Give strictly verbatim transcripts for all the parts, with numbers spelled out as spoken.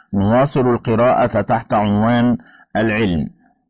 نواصل القراءة تحت عنوان العلم.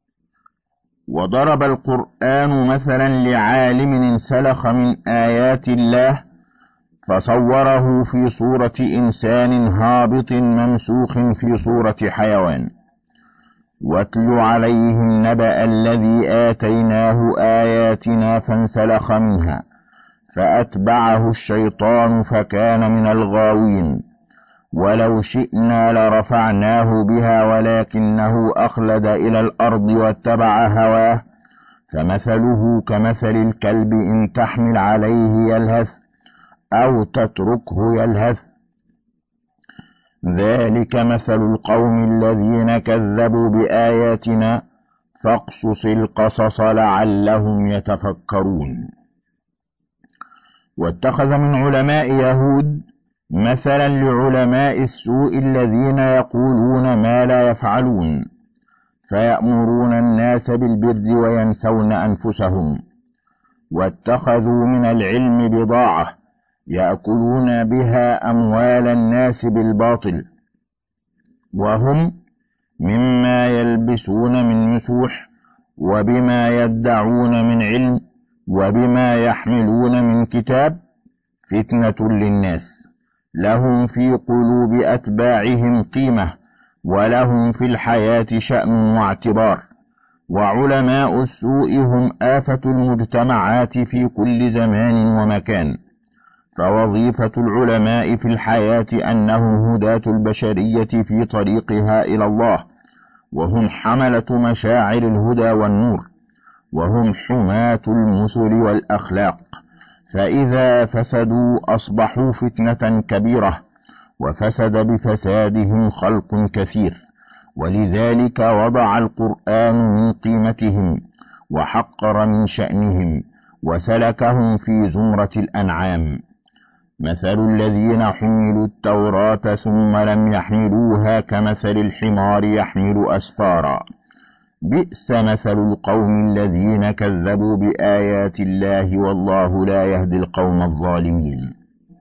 وضرب القرآن مثلا لعالم انسلخ من آيات الله فصوره في صورة إنسان هابط ممسوخ في صورة حيوان. واتل عليهم نبأ الذي آتيناه آياتنا فانسلخ منها فأتبعه الشيطان فكان من الغاوين. ولو شئنا لرفعناه بها ولكنه أخلد إلى الأرض واتبع هواه فمثله كمثل الكلب إن تحمل عليه يلهث أو تتركه يلهث. ذلك مثل القوم الذين كذبوا بآياتنا فاقصص القصص لعلهم يتفكرون. واتخذ من علماء يهود مثلا لعلماء السوء الذين يقولون ما لا يفعلون فيأمرون الناس بالبر وينسون أنفسهم. واتخذوا من العلم بضاعة يأكلون بها أموال الناس بالباطل، وهم مما يلبسون من مسوح وبما يدعون من علم وبما يحملون من كتاب فتنة للناس، لهم في قلوب أتباعهم قيمة ولهم في الحياة شأن واعتبار. وعلماء السوء هم آفة المجتمعات في كل زمان ومكان. فوظيفة العلماء في الحياة أنهم هداة البشرية في طريقها إلى الله، وهم حملة مشاعر الهدى والنور، وهم حماة المثل والأخلاق. فإذا فسدوا أصبحوا فتنة كبيرة، وفسد بفسادهم خلق كثير. ولذلك وضع القرآن من قيمتهم وحقر من شأنهم وسلكهم في زمرة الأنعام. مثل الذين حملوا التوراة ثم لم يحملوها كمثل الحمار يحمل أسفارا، بئس مثل القوم الذين كذبوا بآيات الله والله لا يهدي القوم الظالمين.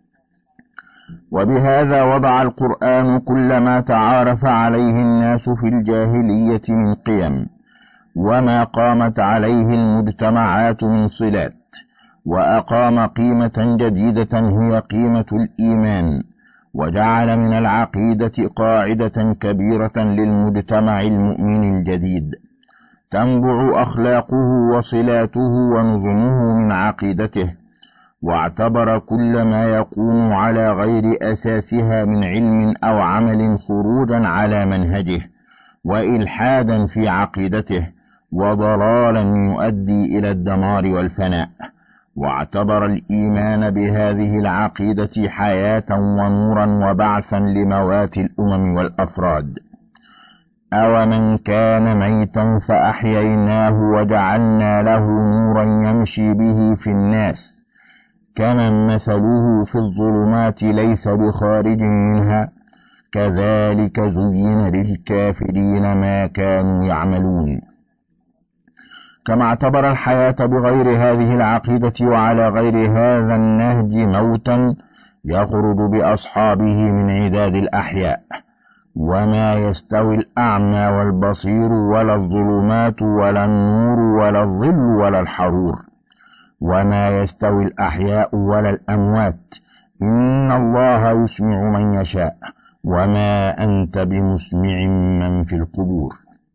وبهذا وضع القرآن كل ما تعارف عليه الناس في الجاهلية من قيم، وما قامت عليه المجتمعات من صلات، وأقام قيمة جديدة هي قيمة الإيمان، وجعل من العقيدة قاعدة كبيرة للمجتمع المؤمن الجديد تنبع أخلاقه وصلاته ونظمه من عقيدته. واعتبر كل ما يقوم على غير أساسها من علم أو عمل خروجا على منهجه وإلحادا في عقيدته وضلالا يؤدي إلى الدمار والفناء. واعتبر الإيمان بهذه العقيدة حياة ونورا وبعثا لموات الأمم والأفراد. أومن كان ميتا فأحييناه وجعلنا له نورا يمشي به في الناس كمن مثله في الظلمات ليس بخارج منها كذلك زين للكافرين ما كانوا يعملون. كما اعتبر الحياة بغير هذه العقيدة وعلى غير هذا النهج موتا يخرج بأصحابه من عداد الأحياء. وما يستوي الأعمى والبصير ولا الظلمات ولا النور ولا الظل ولا الحرور، وما يستوي الأحياء ولا الأموات، إن الله يسمع من يشاء وما أنت بمسمع من في القبور.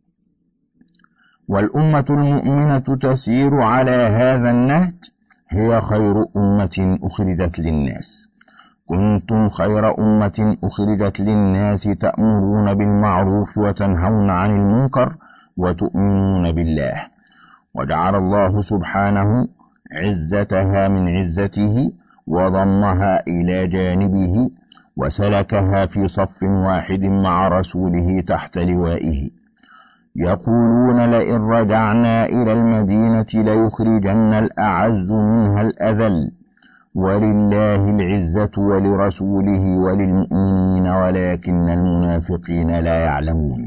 والأمة المؤمنة تسير على هذا النهج، هي خير أمة أخرجت للناس. كنتم خير أمة أخرجت للناس تأمرون بالمعروف وتنهون عن المنكر وتؤمنون بالله. وجعل الله سبحانه عزتها من عزته وضمها إلى جانبه وسلكها في صف واحد مع رسوله تحت لوائه. يقولون لئن رجعنا إلى المدينة ليخرجن الأعز منها الأذل ولله العزة ولرسوله وللمؤمنين ولكن المنافقين لا يعلمون.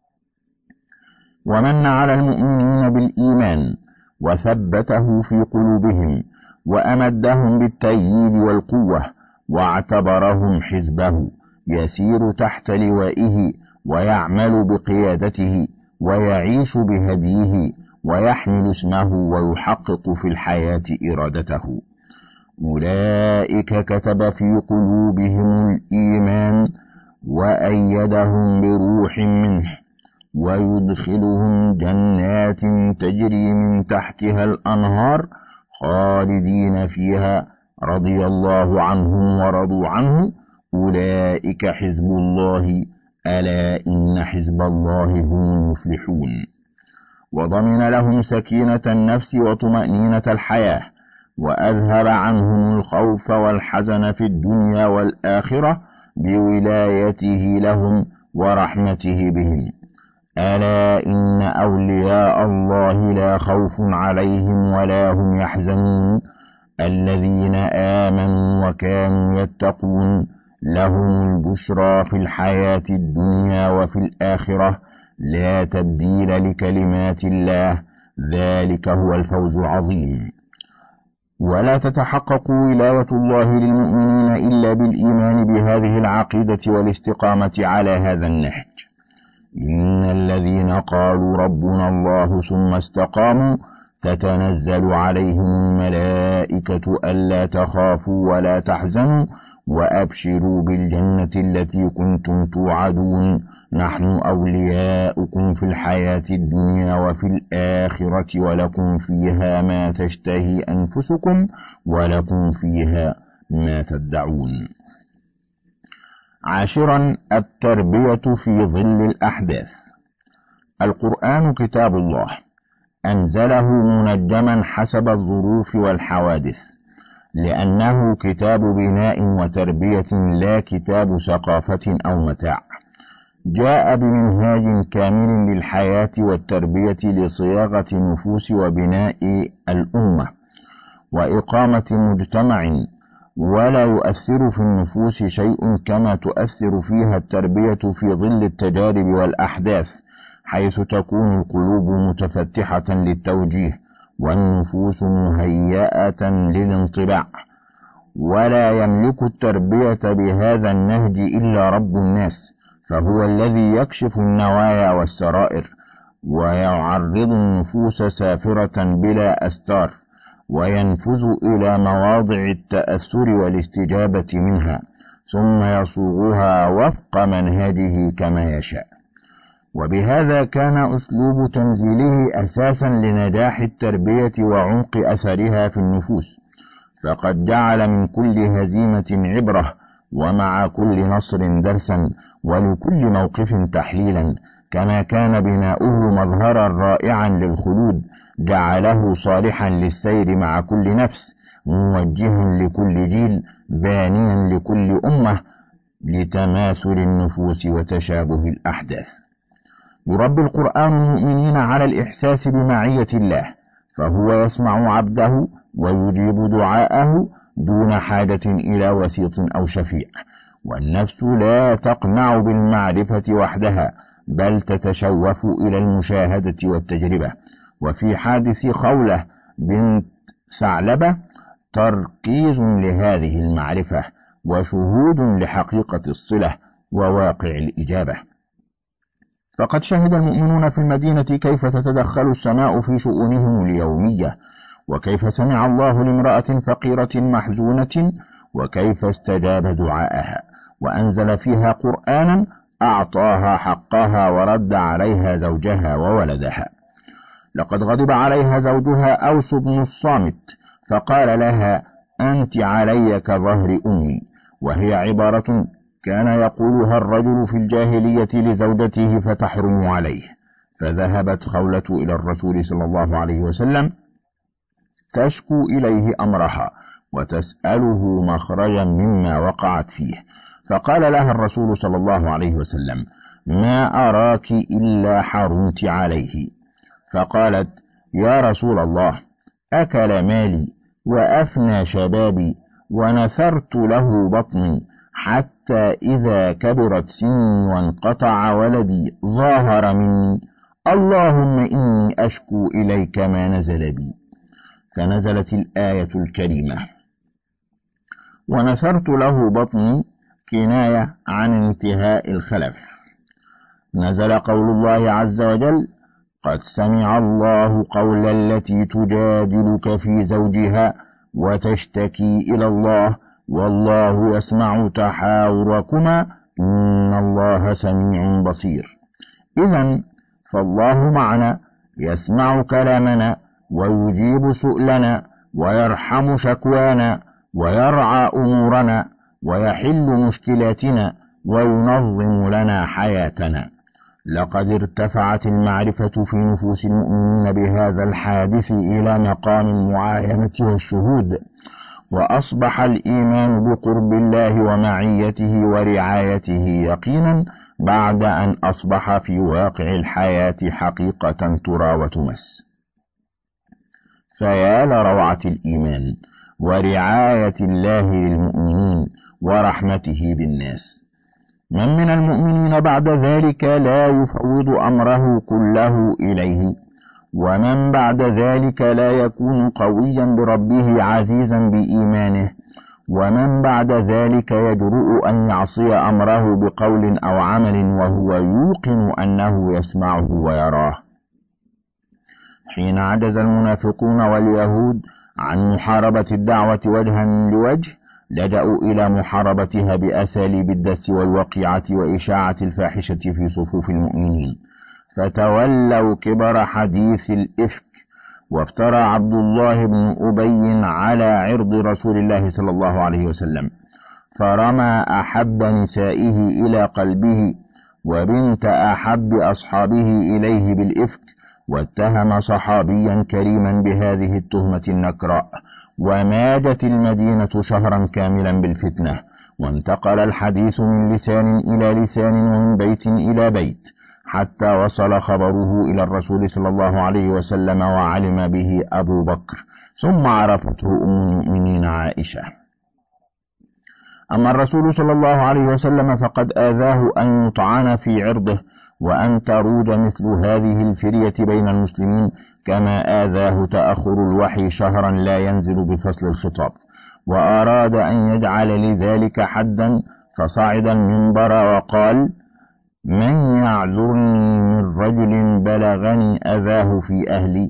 ومن على المؤمنين بالإيمان وثبته في قلوبهم وأمدهم بالتأييد والقوة واعتبرهم حزبه يسير تحت لوائه ويعمل بقيادته ويعيش بهديه ويحمل اسمه ويحقق في الحياة إرادته. أولئك كتب في قلوبهم الإيمان وأيدهم بروح منه ويدخلهم جنات تجري من تحتها الأنهار خالدين فيها رضي الله عنهم ورضوا عنه أولئك حزب الله ألا إن حزب الله هم المفلحون. وضمن لهم سكينة النفس وطمأنينة الحياة وأذهب عنهم الخوف والحزن في الدنيا والآخرة بولايته لهم ورحمته بهم. ألا إن أولياء الله لا خوف عليهم ولا هم يحزنون الذين آمنوا وكانوا يتقون لهم البشرى في الحياة الدنيا وفي الآخرة لا تبديل لكلمات الله ذلك هو الفوز العظيم. ولا تتحقق ولاية الله للمؤمنين إلا بالإيمان بهذه العقيدة والاستقامة على هذا النهج. إن الذين قالوا ربنا الله ثم استقاموا تتنزل عليهم الملائكة ألا تخافوا ولا تحزنوا وأبشروا بالجنة التي كنتم توعدون نحن أولياؤكم في الحياة الدنيا وفي الآخرة ولكم فيها ما تشتهي أنفسكم ولكم فيها ما تدعون. عاشرا التربية في ظل الأحداث. القرآن كتاب الله أنزله منجما حسب الظروف والحوادث لأنه كتاب بناء وتربية لا كتاب ثقافة أو متاع. جاء بمنهاج كامل للحياة والتربية لصياغة النفوس وبناء الأمة وإقامة مجتمع ولا يؤثر في النفوس شيء كما تؤثر فيها التربية في ظل التجارب والأحداث حيث تكون القلوب متفتحة للتوجيه والنفوس مهيئة للانطباع. ولا يملك التربية بهذا النهج إلا رب الناس فهو الذي يكشف النوايا والسرائر ويعرض النفوس سافرة بلا أستار وينفذ إلى مواضع التأثر والاستجابة منها ثم يصوغها وفق منهجه كما يشاء. وبهذا كان أسلوب تنزيله أساسا لنجاح التربية وعمق أثرها في النفوس، فقد جعل من كل هزيمة عبرة ومع كل نصر درسا ولكل موقف تحليلا، كما كان بناؤه مظهرا رائعا للخلود جعله صالحا للسير مع كل نفس موجها لكل جيل بانيا لكل أمة لتماثل النفوس وتشابه الأحداث. يربي القرآن المؤمنين على الإحساس بمعية الله، فهو يسمع عبده ويجيب دعاءه دون حاجة إلى وسيط أو شفيع، والنفس لا تقنع بالمعرفة وحدها بل تتشوف إلى المشاهدة والتجربة. وفي حادث خولة بنت ثعلبة تركيز لهذه المعرفة وشهود لحقيقة الصلة وواقع الإجابة. فقد شهد المؤمنون في المدينة كيف تتدخل السماء في شؤونهم اليومية، وكيف سمع الله لامرأة فقيرة محزونة وكيف استجاب دعاءها وأنزل فيها قرآنا أعطاها حقها ورد عليها زوجها وولدها. لقد غضب عليها زوجها أوس بن الصامت فقال لها: أنت علي كظهر أمي، وهي عبارة كان يقولها الرجل في الجاهلية لزوجته فتحرم عليه. فذهبت خولة إلى الرسول صلى الله عليه وسلم تشكو إليه أمرها وتسأله مخرجا مما وقعت فيه، فقال لها الرسول صلى الله عليه وسلم: ما أراك إلا حرمت عليه. فقالت: يا رسول الله، أكل مالي وأفنى شبابي ونثرت له بطني حتى إذا كبرت سني وانقطع ولدي ظاهر مني، اللهم إني أشكو إليك ما نزل بي. فنزلت الآية الكريمة: ونثرت له بطني كناية عن انتهاء الخلف. نزل قول الله عز وجل: قد سمع الله قول التي تجادلك في زوجها وتشتكي إلى الله والله يسمع تحاوركما إن الله سميع بصير. إذن فالله معنا، يسمع كلامنا ويجيب سؤلنا ويرحم شكوانا ويرعى أمورنا ويحل مشكلاتنا وينظم لنا حياتنا. لقد ارتفعت المعرفة في نفوس المؤمنين بهذا الحادث إلى مقام المعاينة والشهود، وأصبح الإيمان بقرب الله ومعيته ورعايته يقينا بعد أن أصبح في واقع الحياة حقيقة ترى وتمس. فيا لروعة الإيمان ورعاية الله للمؤمنين ورحمته بالناس. من من المؤمنين بعد ذلك لا يفوض أمره كله إليه، ومن بعد ذلك لا يكون قويا بربه عزيزا بإيمانه، ومن بعد ذلك يجرؤ أن يعصي أمره بقول أو عمل وهو يوقن أنه يسمعه ويراه. حين عجز المنافقون واليهود عن محاربة الدعوة وجها لوجه، لجأوا إلى محاربتها بأساليب الدس والوقيعة وإشاعة الفاحشة في صفوف المؤمنين، فتولوا كبر حديث الإفك. وافترى عبد الله بن أبي على عرض رسول الله صلى الله عليه وسلم، فرمى أحب نسائه إلى قلبه وبنت أحب أصحابه إليه بالإفك، واتهم صحابيا كريما بهذه التهمة النكراء، وماجت المدينة شهرا كاملا بالفتنة، وانتقل الحديث من لسان إلى لسان ومن بيت إلى بيت، حتى وصل خبره إلى الرسول صلى الله عليه وسلم وعلم به أبو بكر، ثم عرفته أم المؤمنين عائشة. أما الرسول صلى الله عليه وسلم فقد آذاه أن يطعن في عرضه وأن تروج مثل هذه الفرية بين المسلمين، كما آذاه تأخر الوحي شهرا لا ينزل بفصل الخطاب، وأراد أن يجعل لذلك حدا، فصعد المنبر وقال: من يعذرني من رجل بلغني أذاه في أهلي؟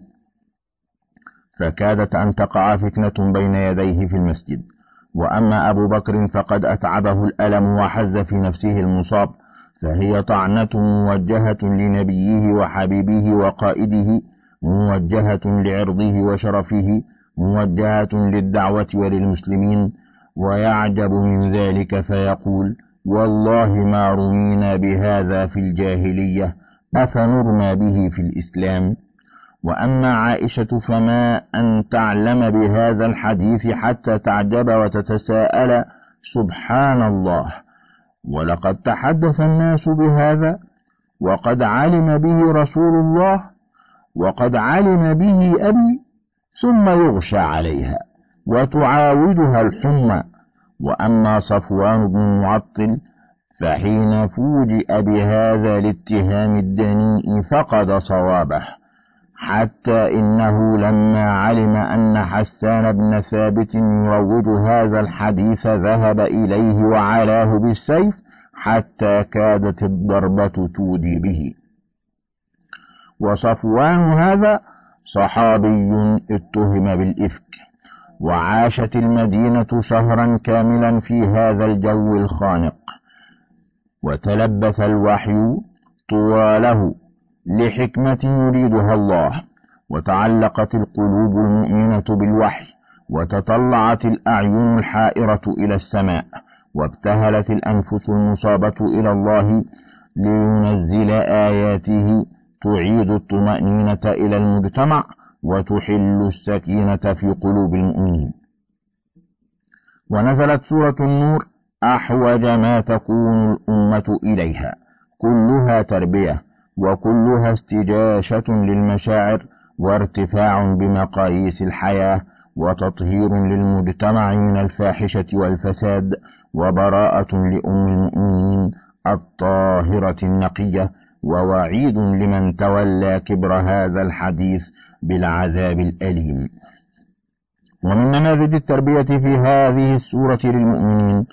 فكادت أن تقع فتنة بين يديه في المسجد. وأما أبو بكر فقد أتعبه الألم وحز في نفسه المصاب، فهي طعنة موجهة لنبيه وحبيبه وقائده، موجهة لعرضه وشرفه، موجهة للدعوة وللمسلمين. ويعجب من ذلك فيقول: والله ما رمينا بهذا في الجاهلية، أفنرمى به في الإسلام؟ وأما عائشة فما أن تعلم بهذا الحديث حتى تعجب وتتساءل: سبحان الله، ولقد تحدث الناس بهذا وقد علم به رسول الله وقد علم به أبي، ثم يغشى عليها وتعاودها الحمى. وأما صفوان بن المعطل فحين فوجئ بهذا الاتهام الدنيء فقد صوابه، حتى إنه لما علم أن حسان بن ثابت يروج هذا الحديث ذهب إليه وعلاه بالسيف حتى كادت الضربة تودي به. وصفوان هذا صحابي اتهم بالإفك، وعاشت المدينة شهرا كاملا في هذا الجو الخانق، وتلبث الوحي طواله لحكمة يريدها الله، وتعلقت القلوب المؤمنة بالوحي، وتطلعت الأعين الحائرة إلى السماء، وابتهلت الأنفس المصابة إلى الله لينزل آياته تعيد الطمأنينة إلى المجتمع وتحل السكينة في قلوب المؤمنين. ونزلت سورة النور أحوج ما تكون الأمة إليها، كلها تربية وكلها استجاشة للمشاعر وارتفاع بمقاييس الحياة وتطهير للمجتمع من الفاحشة والفساد، وبراءة لأم المؤمنين الطاهرة النقية، ووعيد لمن تولى كبر هذا الحديث بالعذاب الأليم. ومن نماذج التربية في هذه السورة للمؤمنين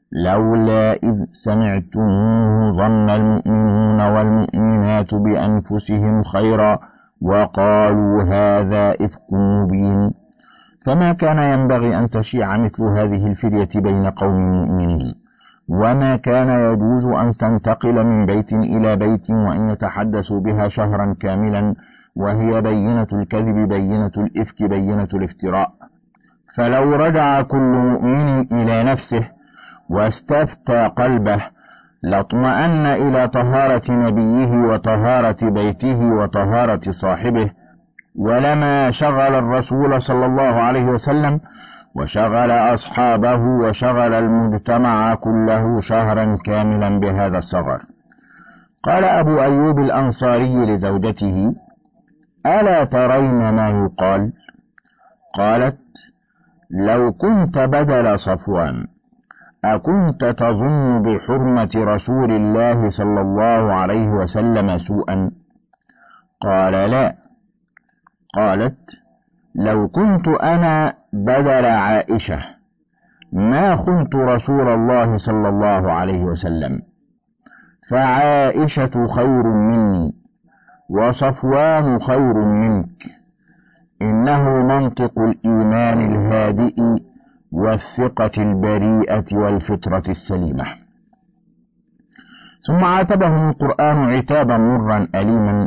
لولا إذ سمعتموه ظن المؤمنون والمؤمنات بأنفسهم خيرا وقالوا هذا إفك مبين. فما كان ينبغي أن تشيع مثل هذه الفرية بين قوم مؤمنين، وما كان يجوز أن تنتقل من بيت إلى بيت وإن يتحدثوا بها شهرا كاملا وهي بينة الكذب بينة الإفك بينة الافتراء. فلو رجع كل مؤمن إلى نفسه واستفتى قلبه لاطمأن إلى طهارة نبيه وطهارة بيته وطهارة صاحبه، ولما شغل الرسول صلى الله عليه وسلم وشغل أصحابه وشغل المجتمع كله شهرا كاملا بهذا الصغر. قال أبو أيوب الأنصاري لزوجته: ألا ترين ما يقال؟ قالت: لو كنت بدل صفوان أكنت تظن بحرمة رسول الله صلى الله عليه وسلم سوءا؟ قال: لا. قالت: لو كنت أنا بدل عائشة ما خنت رسول الله صلى الله عليه وسلم، فعائشة خير مني وصفوان خير منك، إنه منطق الإيمان الهادئ والثقة البريئة والفطرة السليمة. ثم عاتبهم القرآن عتابا مرا أليما: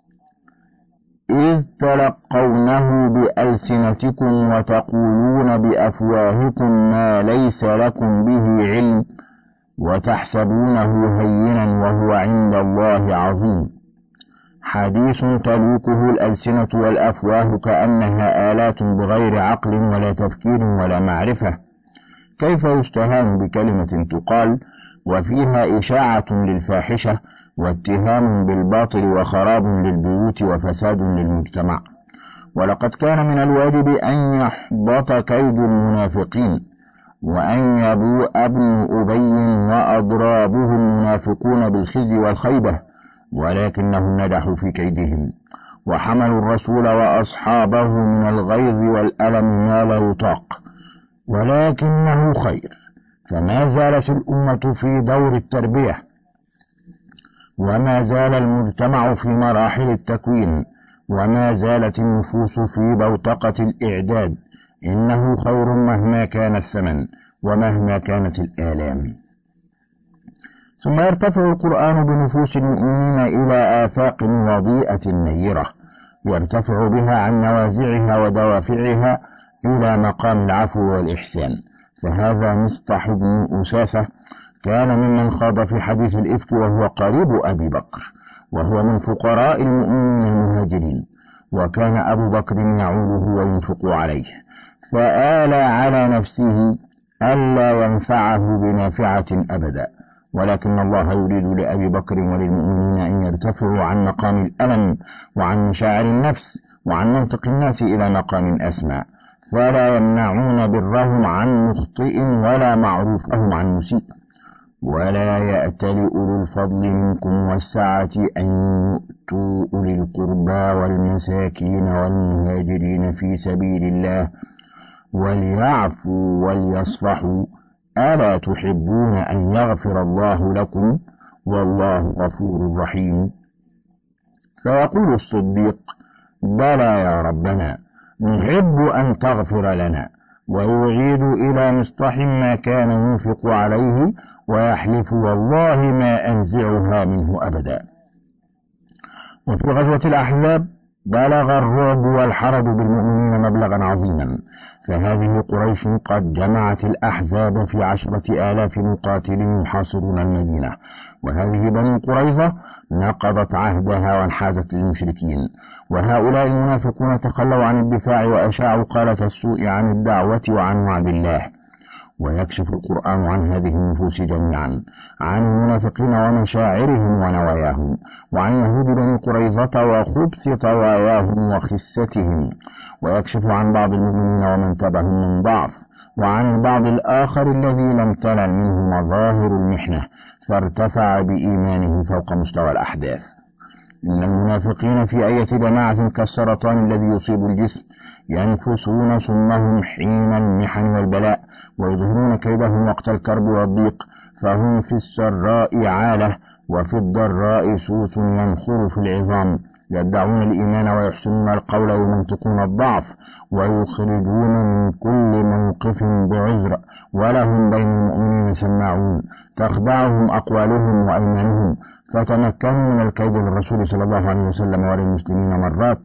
إذ تلقونه بألسنتكم وتقولون بأفواهكم ما ليس لكم به علم وتحسبونه هينا وهو عند الله عظيم. حديث تلوكه الألسنة والأفواه كأنها آلات بغير عقل ولا تفكير ولا معرفة، كيف يستهان بكلمة تقال وفيها إشاعة للفاحشة واتهام بالباطل وخراب للبيوت وفساد للمجتمع؟ ولقد كان من الواجب أن يحبط كيد المنافقين وأن يبوء ابن أبي وأضرابه المنافقون بالخزي والخيبة، ولكنهم نجحوا في كيدهم وحملوا الرسول وأصحابه من الغيظ والألم ما لا يطاق، ولكنه خير، فما زالت الأمة في دور التربية وما زال المجتمع في مراحل التكوين وما زالت النفوس في بوتقة الإعداد. إنه خير مهما كان الثمن ومهما كانت الآلام. ثم يرتفع القرآن بنفوس المؤمنين إلى آفاق وضيئة نيرة يرتفع بها عن نوازعها ودوافعها إلى مقام العفو والإحسان. فهذا مصطح بن أساسة كان ممن خاض في حديث الإفك وهو قريب أبي بكر، وهو من فقراء المؤمنين المهاجرين، وكان أبو بكر يعوله وينفق عليه، فآل على نفسه ألا ينفعه بنافعة أبدا، ولكن الله يريد لأبي بكر وللمؤمنين أن يرتفعوا عن مقام الألم وعن مشاعر النفس وعن منطق الناس إلى مقام أسمى، فلا يمنعون برهم عن مخطئ ولا معروفهم عن مسيء. ولا يأتل أولو الفضل منكم والسعة أن يؤتوا أولي القربى والمساكين والمهاجرين في سبيل الله وليعفوا وليصفحوا، ألا تحبون أن يغفر الله لكم والله غفور رحيم؟ فيقول الصديق: بلى يا ربنا، نحب أن تغفر لنا. ويعيد إلى مصطح ما كان ينفق عليه ويحلف: والله ما أنزعها منه أبدا. وفي غزوة الأحزاب بلغ الرعب والحرج بالمؤمنين مبلغا عظيما، فهذه قريش قد جمعت الأحزاب في عشرة آلاف مقاتل يحاصرون المدينة، وهذه بنو قريظة نقضت عهدها وانحازت للمشركين، وهؤلاء المنافقون تخلوا عن الدفاع وأشاعوا قالة السوء عن الدعوة وعن وعد الله. ويكشف القرآن عن هذه النفوس جميعا، عن المنافقين ومشاعرهم ونواياهم، وعن يهود بني قريظة وخبث طواياهم وخستهم، ويكشف عن بعض المؤمنين ومن تبعهم من ضعف، وعن البعض الآخر الذي لم تنل منه مظاهر المحنة فارتفع بإيمانه فوق مستوى الأحداث. إن المنافقين في أية جماعة كالسرطان الذي يصيب الجسم، ينفسون سمهم حين المحن والبلاء، ويظهرون كيدهم وقت الكرب والضيق، فهم في السراء عالة، وفي الضراء سوس ينخر في العظام، يدعون الإيمان ويحسنون القول ويمنطقون الضعف، ويخرجون من كل موقف بعذر، ولهم بين المؤمنين سماعون، تخدعهم أقوالهم وأيمانهم، فتمكنوا من الكيد للرسول صلى الله عليه وسلم وللمسلمين مرات،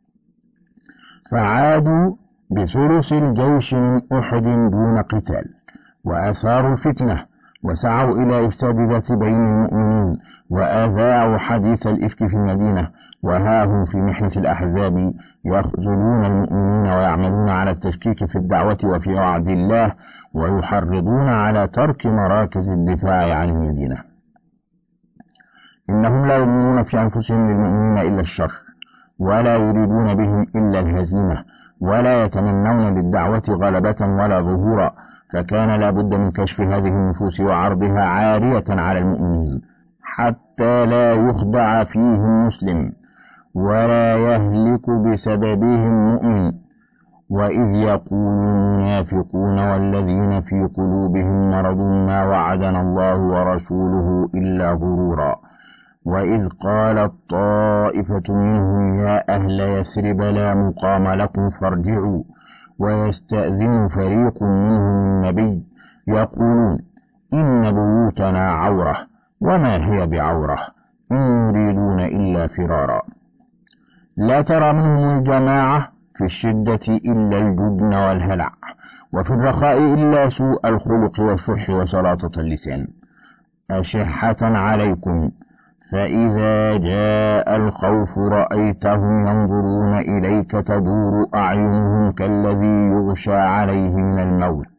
فعادوا بثلث الجيش من أحد دون قتال، وأثاروا الفتنة، وسعوا إلى إفساد ذات بين المؤمنين، وأذاعوا حديث الإفك في المدينة، وها هم في محنة الأحزاب يخذلون المؤمنين ويعملون على التشكيك في الدعوة وفي وعد الله، ويحرضون على ترك مراكز الدفاع عن المدينة. إنهم لا يؤمنون في أنفسهم للمؤمنين إلا الشر، ولا يريدون بهم إلا الهزيمة، ولا يتمنون للدعوة غلبة ولا ظهورا، فكان لا بد من كشف هذه النفوس وعرضها عارية على المؤمنين، حتى لا يخدع فيهم مسلم، ولا يهلك بسببهم مؤمن. وإذ يقول المنافقون والذين في قلوبهم مرض ما وعدنا الله ورسوله إلا غرورا. وإذ قالت طائفة منهم يا أهل يثرب لا مقام لكم فارجعوا، ويستأذن فريق منهم النبي يقولون إن بيوتنا عورة وما هي بعورة إن يريدون إلا فرارا. لا ترى منهم الجماعة في الشدة إلا الجبن والهلع، وفي الرخاء إلا سوء الخلق والشح وسلاطة اللسان، أشحة عليكم، فإذا جاء الخوف رأيتهم ينظرون إليك تدور أعينهم كالذي يغشى عليه من الموت،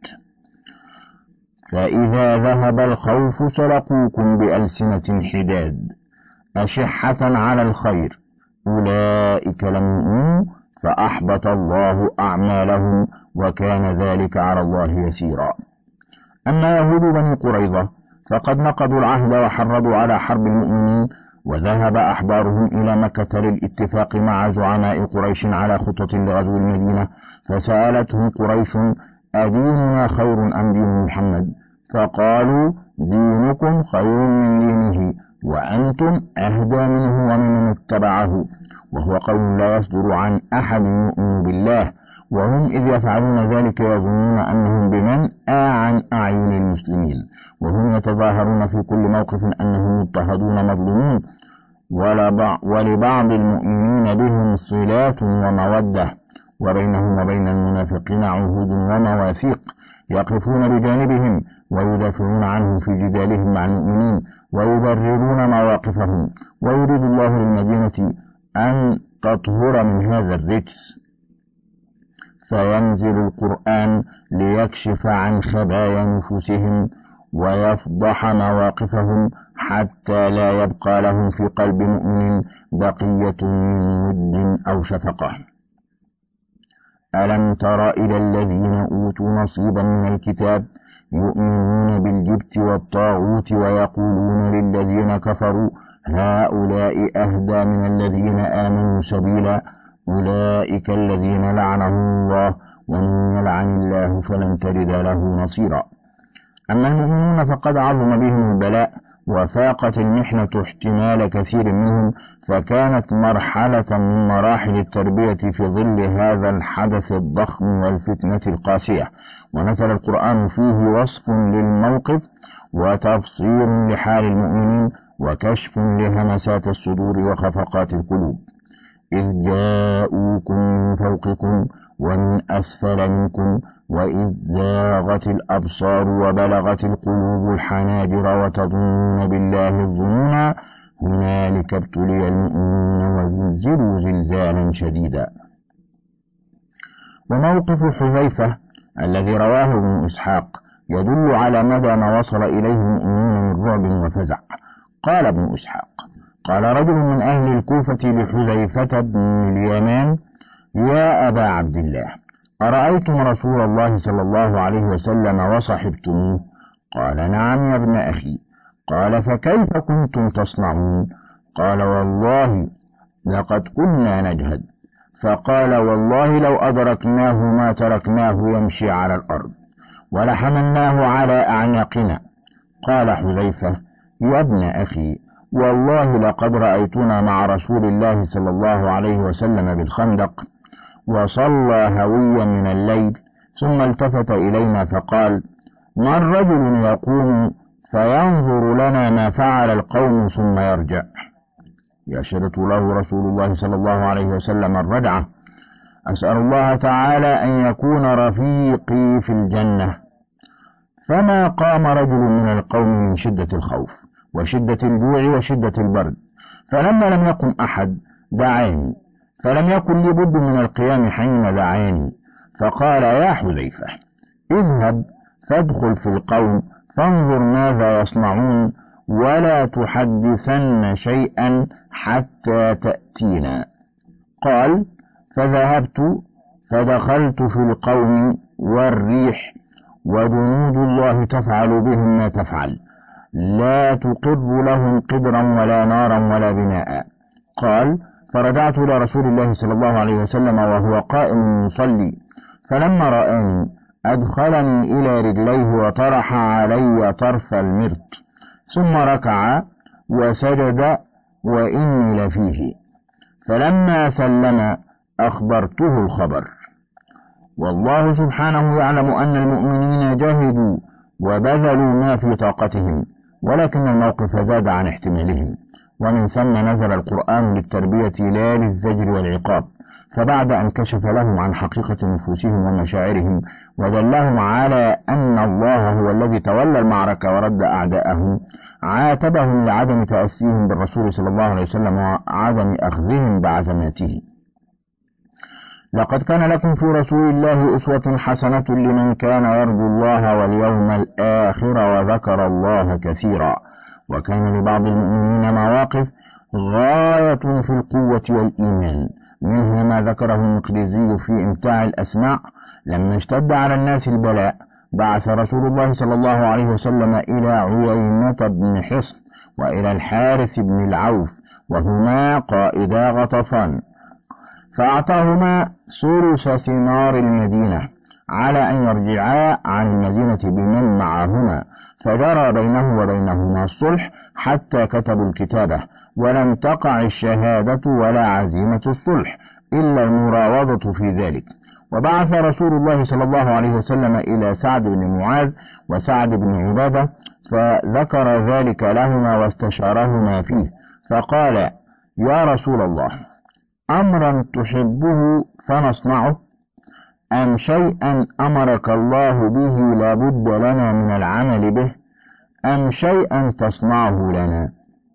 فإذا ذهب الخوف سلقوكم بألسنة حداد، أشحة على الخير، أولئك لم يؤمنوا فأحبط الله أعمالهم وكان ذلك على الله يسيرا. أما يهود بني قريظة فقد نقضوا العهد وحرضوا على حرب المؤمنين، وذهب أحبارهم إلى مكة للاتفاق مع زعماء قريش على خطة لغزو المدينة، فسألتهم قريش أديننا خير أم دين محمد؟ فقالوا دينكم خير من دينه وأنتم أهدى منه ومن اتبعه، وهو قول لا يصدر عن أحد يؤمن بالله، وهم إذ يفعلون ذلك يظنون أنهم بمن عن أعين المسلمين، وهم يتظاهرون في كل موقف أنهم مضطهدون مظلومون، ولبعض المؤمنين بهم صلات ومودة، وبينهم وبين المنافقين عهود ومواثيق، يقفون بجانبهم ويدافعون عنهم في جدالهم مع المؤمنين ويبررون مواقفهم، ويريد الله للمدينة أن تطهر من هذا الرجس، فينزل القرآن ليكشف عن خبايا نفوسهم ويفضح مواقفهم، حتى لا يبقى لهم في قلب مؤمن بقية من ود أو شفقة. ألم تر إلى الذين أوتوا نصيبا من الكتاب يؤمنون بالجبت والطاغوت ويقولون للذين كفروا هؤلاء أهدى من الذين آمنوا سبيلا، أولئك الذين لعنهم الله ومن يلعن الله فلن تجد له نصيرا. أما المؤمنون فقد عظم بهم البلاء وفاقت المحنة احتمال كثير منهم، فكانت مرحلة من مراحل التربية في ظل هذا الحدث الضخم والفتنة القاسية، ونزل القرآن فيه وصف للموقف وتفصيل لحال المؤمنين وكشف لهمسات الصدور وخفقات القلوب. إذ جاءوكم من فوقكم ومن أسفل منكم وإذ زاغت الأبصار وبلغت القلوب الحناجر وتظنون بالله الظنونا، هنالك ابتلي المؤمنون وزلزلوا زلزالا شديدا. وموقف حذيفة الذي رواه ابن إسحاق يدل على مدى ما وصل إليه المؤمنون من رعب وفزع. قال ابن إسحاق قال رجل من أهل الكوفة لحذيفة بن اليمان يا أبا عبد الله أرأيتم رسول الله صلى الله عليه وسلم وصحبتموه؟ قال نعم يا ابن أخي. قال فكيف كنتم تصنعون؟ قال والله لقد كنا نجهد. فقال والله لو أدركناه ما تركناه يمشي على الأرض ولحملناه على أعناقنا. قال حذيفة يا ابن أخي والله لقد رأيتنا مع رسول الله صلى الله عليه وسلم بالخندق وصلى هويا من الليل ثم التفت إلينا فقال من رجل يقوم فينظر لنا ما فعل القوم ثم يرجع. يشرط له رسول الله صلى الله عليه وسلم الرجعة. أسأل الله تعالى أن يكون رفيقي في الجنة. فما قام رجل من القوم من شدة الخوف وشدة الجوع وشدة البرد، فلما لم يقم أحد دعاني، فلم يكن لي بد من القيام حين دعاني، فقال يا حذيفة اذهب فادخل في القوم فانظر ماذا يصنعون ولا تحدثن شيئا حتى تأتينا. قال فذهبت فدخلت في القوم والريح وجنود الله تفعل بهم ما تفعل، لا تقر لهم قدرا ولا نارا ولا بناء. قال فرجعت إلى رسول الله صلى الله عليه وسلم وهو قائم يصلي، فلما رآني أدخلني إلى رجليه وطرح علي طرف المرط، ثم ركع وسجد وإني لفيه، فلما سلم أخبرته الخبر. والله سبحانه يعلم أن المؤمنين جاهدوا وبذلوا ما في طاقتهم، ولكن الموقف زاد عن احتمالهم، ومن ثم نزل القرآن للتربية لا للزجر والعقاب. فبعد أن كشف لهم عن حقيقة نفوسهم ومشاعرهم ودلهم على أن الله هو الذي تولى المعركة ورد أعداءهم، عاتبهم لعدم تأسيهم بالرسول صلى الله عليه وسلم وعدم أخذهم بعزماته. لقد كان لكم في رسول الله أسوة حسنة لمن كان يرجو الله واليوم الآخر وذكر الله كثيرا. وكان لبعض المؤمنين مواقف غاية في القوة والإيمان، منها ما ذكره المقريزي في إمتاع الأسماع. لما اشتد على الناس البلاء بعث رسول الله صلى الله عليه وسلم إلى عيينة بن حصن وإلى الحارث بن العوف وهما قائدا غطفان، فأعطاهما ثلث ثمار المدينة على أن يرجعا عن المدينة بمن معهما، فجرى بينه وبينهما الصلح حتى كتبوا الكتابة، ولم تقع الشهادة ولا عزيمة الصلح إلا المراوضة في ذلك. وبعث رسول الله صلى الله عليه وسلم إلى سعد بن معاذ وسعد بن عبادة فذكر ذلك لهما واستشارهما فيه، فقال يا رسول الله أمرا تحبه فنصنعه أم شيئا أمرك الله به لا بد لنا من العمل به أم شيئا تصنعه لنا؟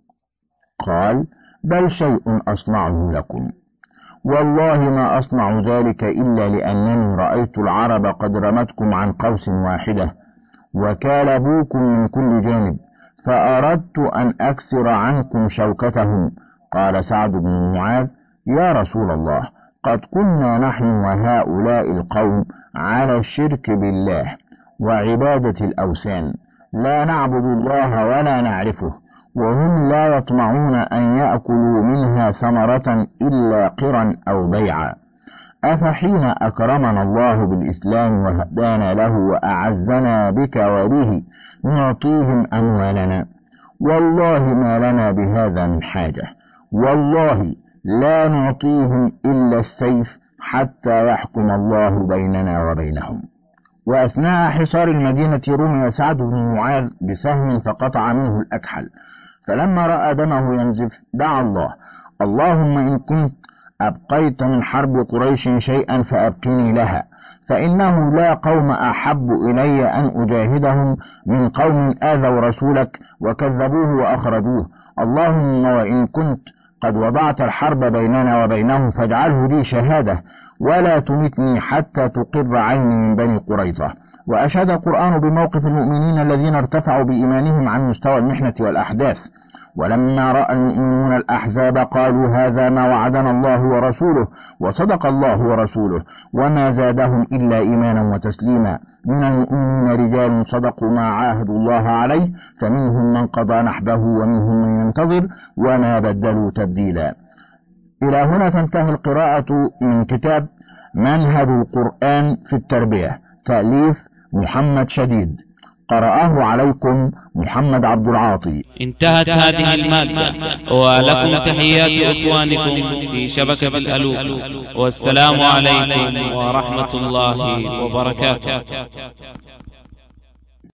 قال بل شيء أصنعه لكم، والله ما أصنع ذلك إلا لأنني رأيت العرب قد رمتكم عن قوس واحدة وكالبوكم من كل جانب، فأردت أن أكسر عنكم شوكتهم. قال سعد بن معاذ يا رسول الله قد كنا نحن وهؤلاء القوم على الشرك بالله وعبادة الأوثان، لا نعبد الله ولا نعرفه، وهم لا يطمعون أن يأكلوا منها ثمرة إلا قرا أو بيعا، أفحين أكرمنا الله بالإسلام وهدانا له وأعزنا بك وبه نعطيهم أموالنا؟ والله ما لنا بهذا من حاجة، والله لا نعطيهم إلا السيف حتى يحكم الله بيننا وبينهم. وأثناء حصار المدينة رمي سعد بن معاذ بسهم فقطع منه الأكحل، فلما رأى دمه ينزف دعا الله اللهم إن كنت أبقيت من حرب قريش شيئا فأبقني لها، فإنه لا قوم أحب إلي أن أجاهدهم من قوم آذوا رسولك وكذبوه وأخرجوه، اللهم وإن كنت قد وضعت الحرب بيننا وبينهم فاجعله لي شهادة ولا تمتني حتى تقر عيني من بني قريظة. وأشاد القرآن بموقف المؤمنين الذين ارتفعوا بإيمانهم عن مستوى المحنة والأحداث. ولما رأى المؤمنون الأحزاب قالوا هذا ما وعدنا الله ورسوله وصدق الله ورسوله وما زادهم إلا إيمانا وتسليما. من المؤمنين رجال صدقوا ما عاهدوا الله عليه فمنهم من قضى نحبه ومنهم من ينتظر وما بدلوا تبديلا. إلى هنا تنتهي القراءة من كتاب منهج القرآن في التربية تأليف محمد شديد، قرأه عليكم محمد عبد العاطي. انتهت هذه المادة ولكم تحيات إخوانكم في شبكة الألوف، والسلام عليكم ورحمة الله وبركاته.